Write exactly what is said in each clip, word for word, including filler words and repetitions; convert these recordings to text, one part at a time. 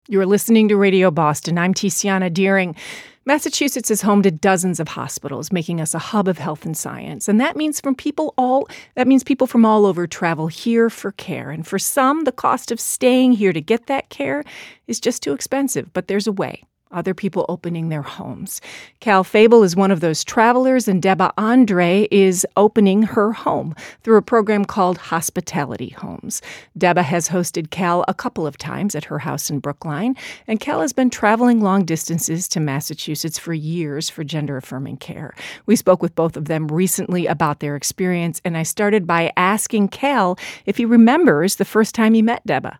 You're listening to Radio Boston. I'm Tiziana Deering. Massachusetts is home to dozens of hospitals, making us a hub of health and science. And that means from people all that means people from all over travel here for care. And for some, the cost of staying here to get that care is just too expensive. But there's a way. Other people opening their homes. Cal Fable is one of those travelers, and Deba Andre is opening her home through a program called Hospitality Homes. Deba has hosted Cal a couple of times at her house in Brookline, and Cal has been traveling long distances to Massachusetts for years for gender-affirming care. We spoke with both of them recently about their experience, and I started by asking Cal if he remembers the first time he met Deba.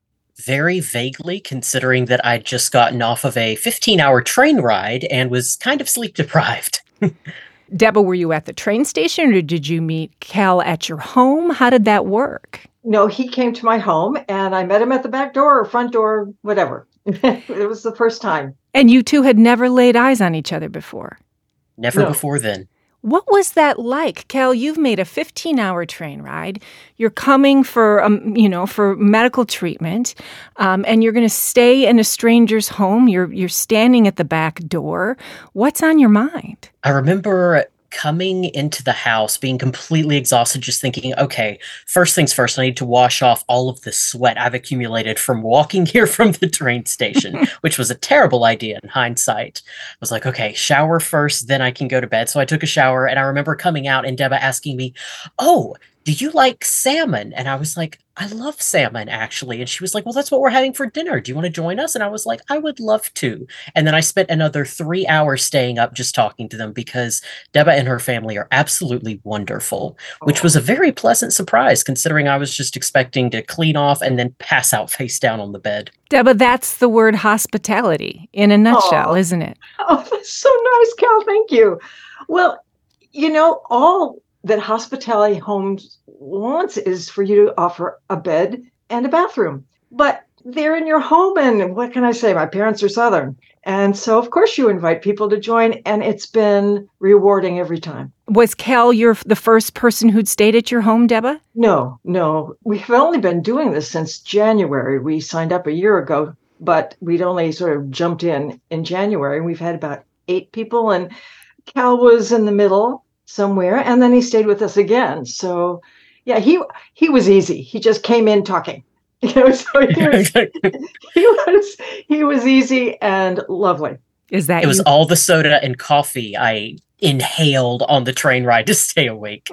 Very vaguely, considering that I'd just gotten off of a fifteen-hour train ride and was kind of sleep-deprived. Deba, were you at the train station, or did you meet Cal at your home? How did that work? No, he came to my home, and I met him at the back door or front door, whatever. It was the first time. And you two had never laid eyes on each other before? Never No. before then. What was that like? Cal, you've made a fifteen-hour train ride. You're coming for, um, you know, for medical treatment, um, and you're going to stay in a stranger's home. You're you're standing at the back door. What's on your mind? I remember coming into the house, being completely exhausted, just thinking, okay, first things first, I need to wash off all of the sweat I've accumulated from walking here from the train station, which was a terrible idea in hindsight. I was like, okay, shower first, then I can go to bed. So I took a shower, and I remember coming out and Deba asking me, oh, do you like salmon? And I was like, I love salmon, actually. And she was like, well, that's what we're having for dinner. Do you want to join us? And I was like, I would love to. And then I spent another three hours staying up just talking to them, because Deba and her family are absolutely wonderful, which was a very pleasant surprise, considering I was just expecting to clean off and then pass out face down on the bed. Deba, that's the word hospitality in a nutshell, Aw. isn't it? Oh, that's so nice, Cal. Thank you. Well, you know, all that Hospitality Homes wants is for you to offer a bed and a bathroom. But they're in your home, and what can I say? My parents are Southern. And so, of course, you invite people to join, and it's been rewarding every time. Was Cal your the first person who'd stayed at your home, Deba? No, no. We've only been doing this since January. We signed up a year ago, but we'd only sort of jumped in in January. We've had about eight people, and Cal was in the middle somewhere, and then he stayed with us again. So, yeah, he he was easy. He just came in talking. You know, so he was, he was he was easy and lovely. Is that It was you? all the soda and coffee I inhaled on the train ride to stay awake.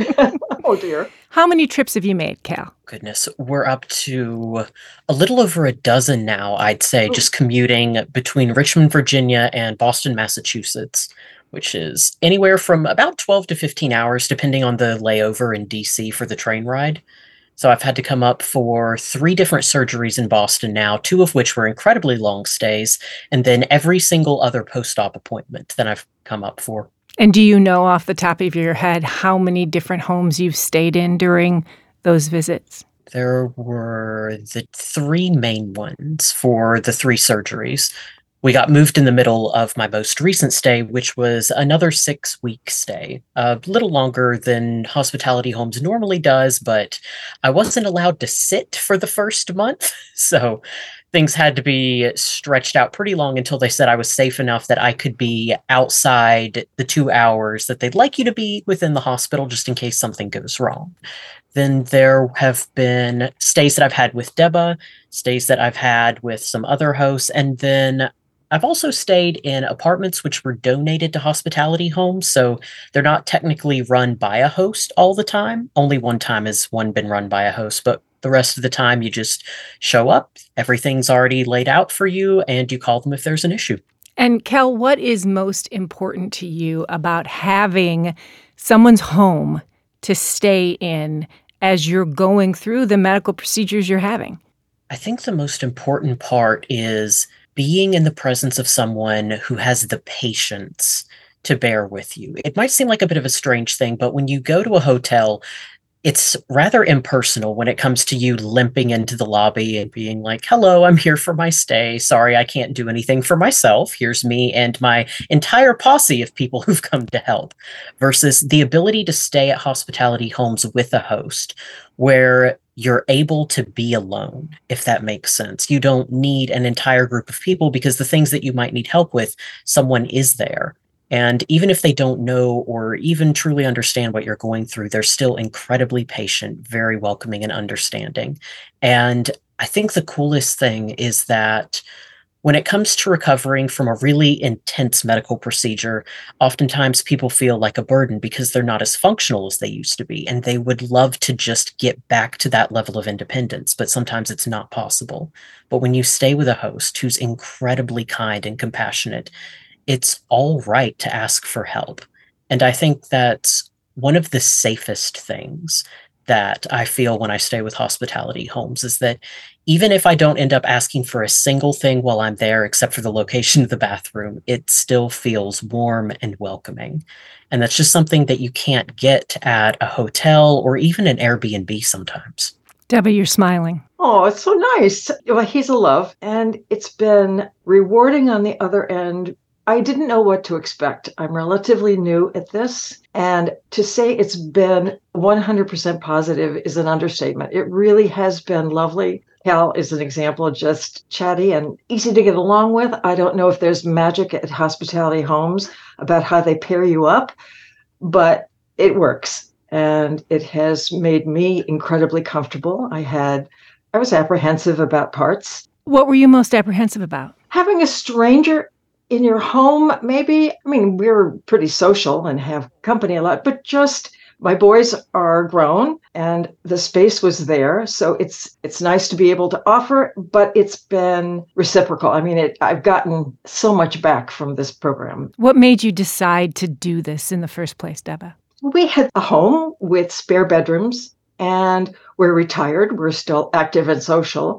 Oh, dear. How many trips have you made, Cal? Goodness, we're up to a little over a dozen now, I'd say, just commuting between Richmond, Virginia and Boston, Massachusetts, which is anywhere from about twelve to fifteen hours, depending on the layover in D C for the train ride. So I've had to come up for three different surgeries in Boston now, two of which were incredibly long stays, and then every single other post-op appointment that I've come up for. And do you know off the top of your head how many different homes you've stayed in during those visits? There were the three main ones for the three surgeries. We got moved in the middle of my most recent stay, which was another six-week stay. A little longer than Hospitality Homes normally does, but I wasn't allowed to sit for the first month, so things had to be stretched out pretty long until they said I was safe enough that I could be outside the two hours that they'd like you to be within the hospital, just in case something goes wrong. Then there have been stays that I've had with Deba, stays that I've had with some other hosts, and then I've also stayed in apartments which were donated to Hospitality Homes, so they're not technically run by a host all the time. Only one time has one been run by a host, but the rest of the time you just show up, everything's already laid out for you, and you call them if there's an issue. And Cal, what is most important to you about having someone's home to stay in as you're going through the medical procedures you're having? I think the most important part is being in the presence of someone who has the patience to bear with you. It might seem like a bit of a strange thing, but when you go to a hotel, it's rather impersonal when it comes to you limping into the lobby and being like, hello, I'm here for my stay. Sorry, I can't do anything for myself. Here's me and my entire posse of people who've come to help. Versus the ability to stay at Hospitality Homes with a host, where you're able to be alone, if that makes sense. You don't need an entire group of people because the things that you might need help with, someone is there. And even if they don't know or even truly understand what you're going through, they're still incredibly patient, very welcoming and understanding. And I think the coolest thing is that when it comes to recovering from a really intense medical procedure, oftentimes people feel like a burden because they're not as functional as they used to be, and they would love to just get back to that level of independence, but sometimes it's not possible. But when you stay with a host who's incredibly kind and compassionate, it's all right to ask for help. And I think that's one of the safest things that I feel when I stay with hospitality homes is that even if I don't end up asking for a single thing while I'm there, except for the location of the bathroom, it still feels warm and welcoming. And that's just something that you can't get at a hotel or even an Airbnb sometimes. Deborah, you're smiling. Oh, it's so nice. Well, he's a love, and it's been rewarding on the other end. I didn't know what to expect. I'm relatively new at this, and to say it's been one hundred percent positive is an understatement. It really has been lovely. Cal is an example, just chatty and easy to get along with. I don't know if there's magic at hospitality homes about how they pair you up, but it works, and it has made me incredibly comfortable. I had, I was apprehensive about parts. What were you most apprehensive about? Having a stranger in your home, maybe. I mean, we're pretty social and have company a lot, but just my boys are grown and the space was there. So it's it's nice to be able to offer, but it's been reciprocal. I mean, it, I've gotten so much back from this program. What made you decide to do this in the first place, Deborah? We had a home with spare bedrooms, and we're retired. We're still active and social.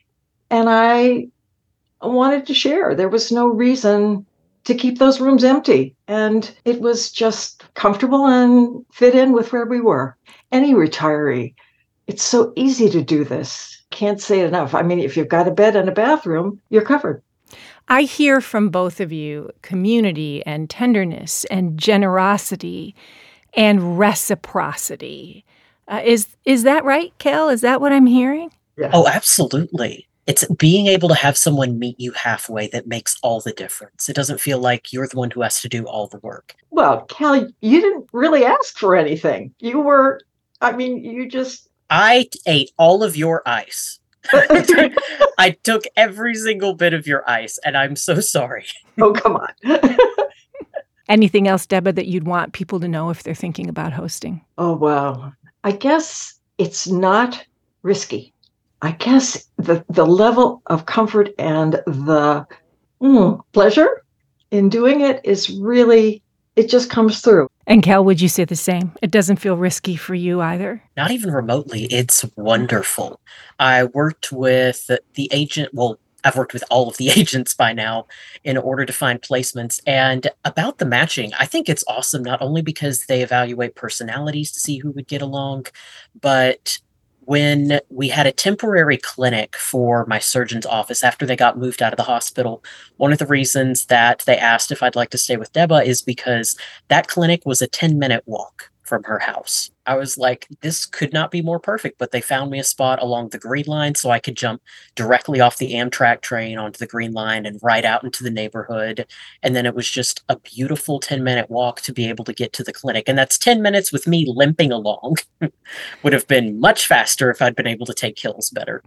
And I wanted to share. There was no reason to keep those rooms empty. And it was just comfortable and fit in with where we were. Any retiree, it's so easy to do this. Can't say it enough. I mean, if you've got a bed and a bathroom, you're covered. I hear from both of you community and tenderness and generosity and reciprocity. Uh, is is that right, Cal? Is that what I'm hearing? Yeah. Oh, absolutely. It's being able to have someone meet you halfway that makes all the difference. It doesn't feel like you're the one who has to do all the work. Well, Cal, you didn't really ask for anything. You were, I mean, you just... I ate all of your ice. I took every single bit of your ice, and I'm so sorry. Oh, come on. Anything else, Deborah, that you'd want people to know if they're thinking about hosting? Oh, wow. I guess it's not risky. I guess the, the level of comfort and the mm, pleasure in doing it is really, it just comes through. And Cal, would you say the same? It doesn't feel risky for you either? Not even remotely. It's wonderful. I worked with the, the agent, well, I've worked with all of the agents by now in order to find placements. And about the matching, I think it's awesome, not only because they evaluate personalities to see who would get along, but when we had a temporary clinic for my surgeon's office after they got moved out of the hospital, one of the reasons that they asked if I'd like to stay with Deborah is because that clinic was a ten-minute walk from her house. I was like, this could not be more perfect, but they found me a spot along the Green Line so I could jump directly off the Amtrak train onto the Green Line and right out into the neighborhood. And then it was just a beautiful ten-minute walk to be able to get to the clinic. And that's ten minutes with me limping along. Would have been much faster if I'd been able to take hills better.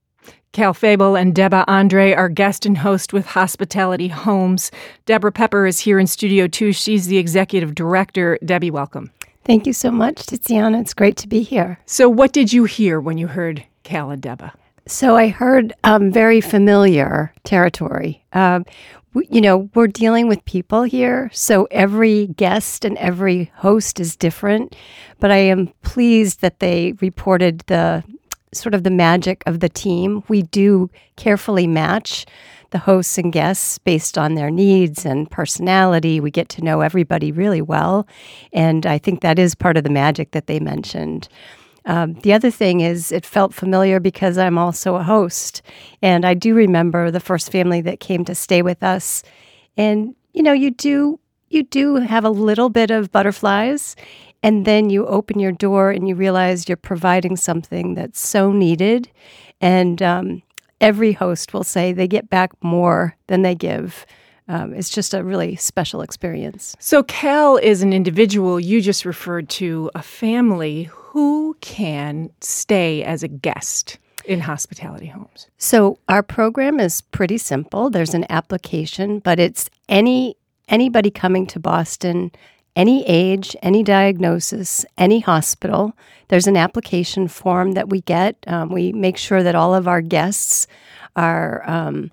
Cal Fable and Deborah Andre are guest and host with Hospitality Homes. Deborah Pepper is here in studio too. She's the executive director. Debbie, welcome. Thank you so much, Tiziana. It's great to be here. So what did you hear when you heard Cal and Deborah? So I heard um, very familiar territory. Um, we, you know, we're dealing with people here, so every guest and every host is different. But I am pleased that they reported the sort of the magic of the team. We do carefully match the hosts and guests based on their needs and personality. We get to know everybody really well. And I think that is part of the magic that they mentioned. Um, the other thing is it felt familiar because I'm also a host. And I do remember the first family that came to stay with us. And, you know, you do you do have a little bit of butterflies. And then you open your door and you realize you're providing something that's so needed. And um, every host will say they get back more than they give. Um, it's just a really special experience. So Cal is an individual. You just referred to a family. Who can stay as a guest in hospitality homes? So our program is pretty simple. There's an application, but it's any anybody coming to Boston, any age, any diagnosis, any hospital. There's an application form that we get. Um, we make sure that all of our guests are um,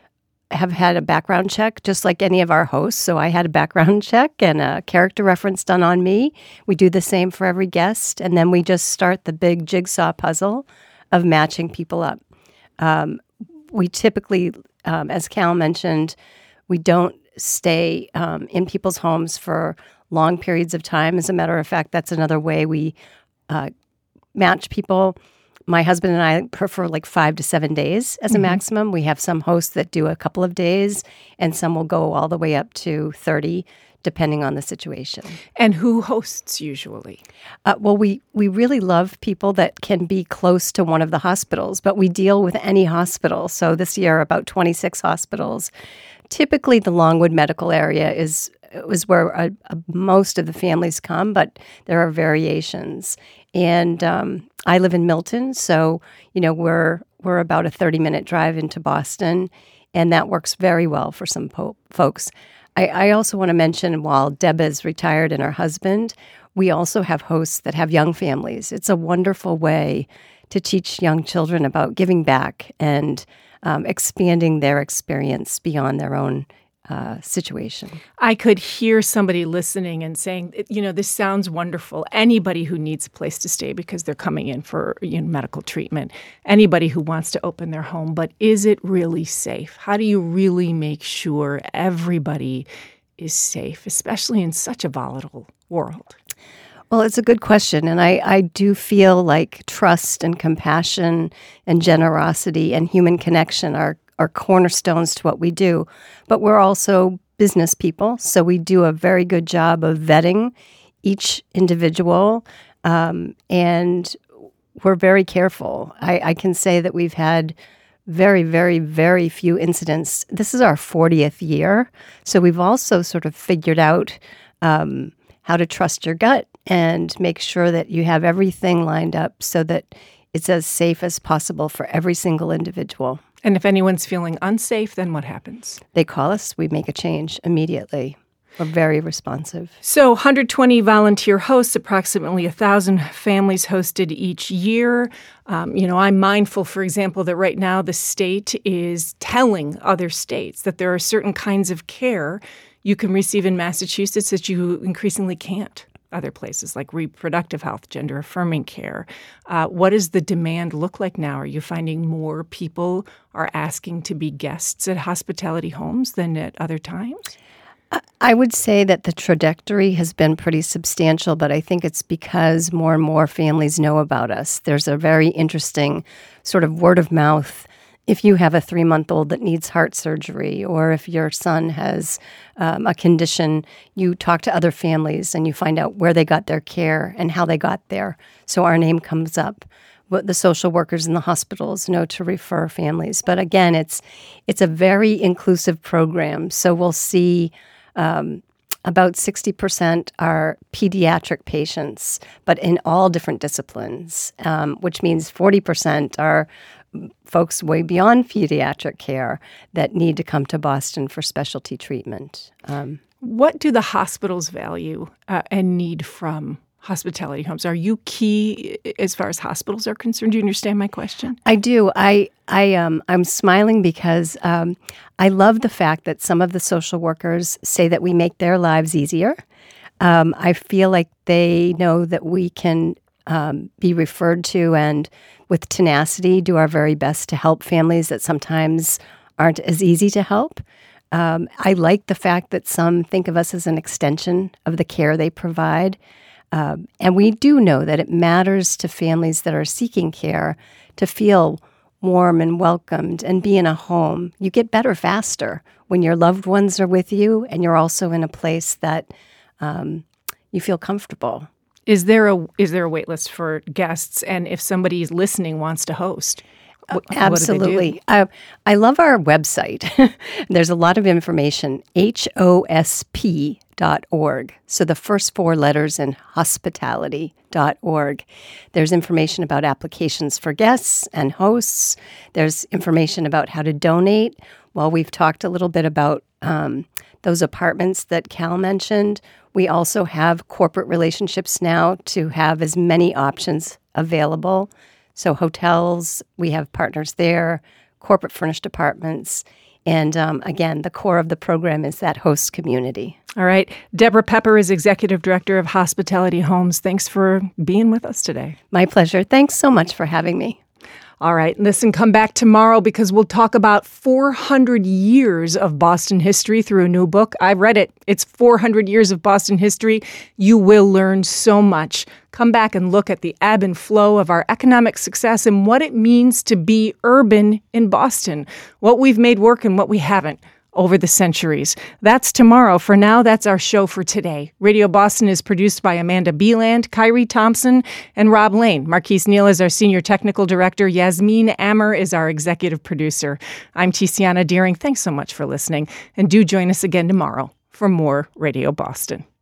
have had a background check, just like any of our hosts. So I had a background check and a character reference done on me. We do the same for every guest, and then we just start the big jigsaw puzzle of matching people up. Um, we typically, um, as Cal mentioned, we don't stay um, in people's homes for long periods of time. As a matter of fact, that's another way we uh, match people. My husband and I prefer like five to seven days as a mm-hmm. maximum. We have some hosts that do a couple of days, and some will go all the way up to thirty, depending on the situation. And who hosts usually? Uh, well, we, we really love people that can be close to one of the hospitals, but we deal with any hospital. So this year, about twenty-six hospitals. Typically, the Longwood medical area is is where uh, uh, most of the families come, but there are variations. And um, I live in Milton, so you know we're we're about a thirty-minute drive into Boston, and that works very well for some po- folks. I, I also want to mention, while Deb is retired and her husband, we also have hosts that have young families. It's a wonderful way to teach young children about giving back and um, expanding their experience beyond their own uh, situation. I could hear somebody listening and saying, you know, this sounds wonderful. Anybody who needs a place to stay because they're coming in for you know, medical treatment, anybody who wants to open their home, but is it really safe? How do you really make sure everybody is safe, especially in such a volatile world? Well, it's a good question, and I, I do feel like trust and compassion and generosity and human connection are, are cornerstones to what we do. But we're also business people, so we do a very good job of vetting each individual, um, and we're very careful. I, I can say that we've had very, very, very few incidents. This is our fortieth year, so we've also sort of figured out um, how to trust your gut and make sure that you have everything lined up so that it's as safe as possible for every single individual. And if anyone's feeling unsafe, then what happens? They call us. We make a change immediately. We're very responsive. So one hundred twenty volunteer hosts, approximately one thousand families hosted each year. Um, you know, I'm mindful, for example, that right now the state is telling other states that there are certain kinds of care you can receive in Massachusetts that you increasingly can't other places, like reproductive health, gender-affirming care. Uh, what does the demand look like now? Are you finding more people are asking to be guests at hospitality homes than at other times? I would say that the trajectory has been pretty substantial, but I think it's because more and more families know about us. There's a very interesting sort of word of mouth. If you have a three-month-old that needs heart surgery, or if your son has um, a condition, you talk to other families and you find out where they got their care and how they got there. So our name comes up. What the social workers in the hospitals know to refer families. But again, it's it's a very inclusive program. So we'll see um, about sixty percent are pediatric patients, but in all different disciplines, um, which means forty percent are folks way beyond pediatric care that need to come to Boston for specialty treatment. Um, what do the hospitals value uh, and need from hospitality homes? Are you key as far as hospitals are concerned? Do you understand my question? I do. I, I, um, I'm smiling because um, I love the fact that some of the social workers say that we make their lives easier. Um, I feel like they know that we can um, be referred to and with tenacity do our very best to help families that sometimes aren't as easy to help. Um, I like the fact that some think of us as an extension of the care they provide. Um, and we do know that it matters to families that are seeking care to feel warm and welcomed and be in a home. You get better faster when your loved ones are with you and you're also in a place that um, you feel comfortable. Is there a is there a wait list for guests? And if somebody's listening wants to host? Uh, absolutely. I, I love our website. There's a lot of information, H O S P dot org. So the first four letters in hospitality dot org. There's information about applications for guests and hosts. There's information about how to donate. Well, we've talked a little bit about um, those apartments that Cal mentioned. We also have corporate relationships now to have as many options available. So hotels, we have partners there, corporate furnished apartments. And um, again, the core of the program is that host community. All right. Deborah Pepper is Executive Director of Hospitality Homes. Thanks for being with us today. My pleasure. Thanks so much for having me. All right. Listen, come back tomorrow because we'll talk about four hundred years of Boston history through a new book. I read it. It's four hundred years of Boston history. You will learn so much. Come back and look at the ebb and flow of our economic success and what it means to be urban in Boston, what we've made work and what we haven't over the centuries. That's tomorrow. For now, that's our show for today. Radio Boston is produced by Amanda Beeland, Kyrie Thompson, and Rob Lane. Marquise Neal is our Senior Technical Director. Yasmin Ammer is our Executive Producer. I'm Tiziana Deering. Thanks so much for listening. And do join us again tomorrow for more Radio Boston.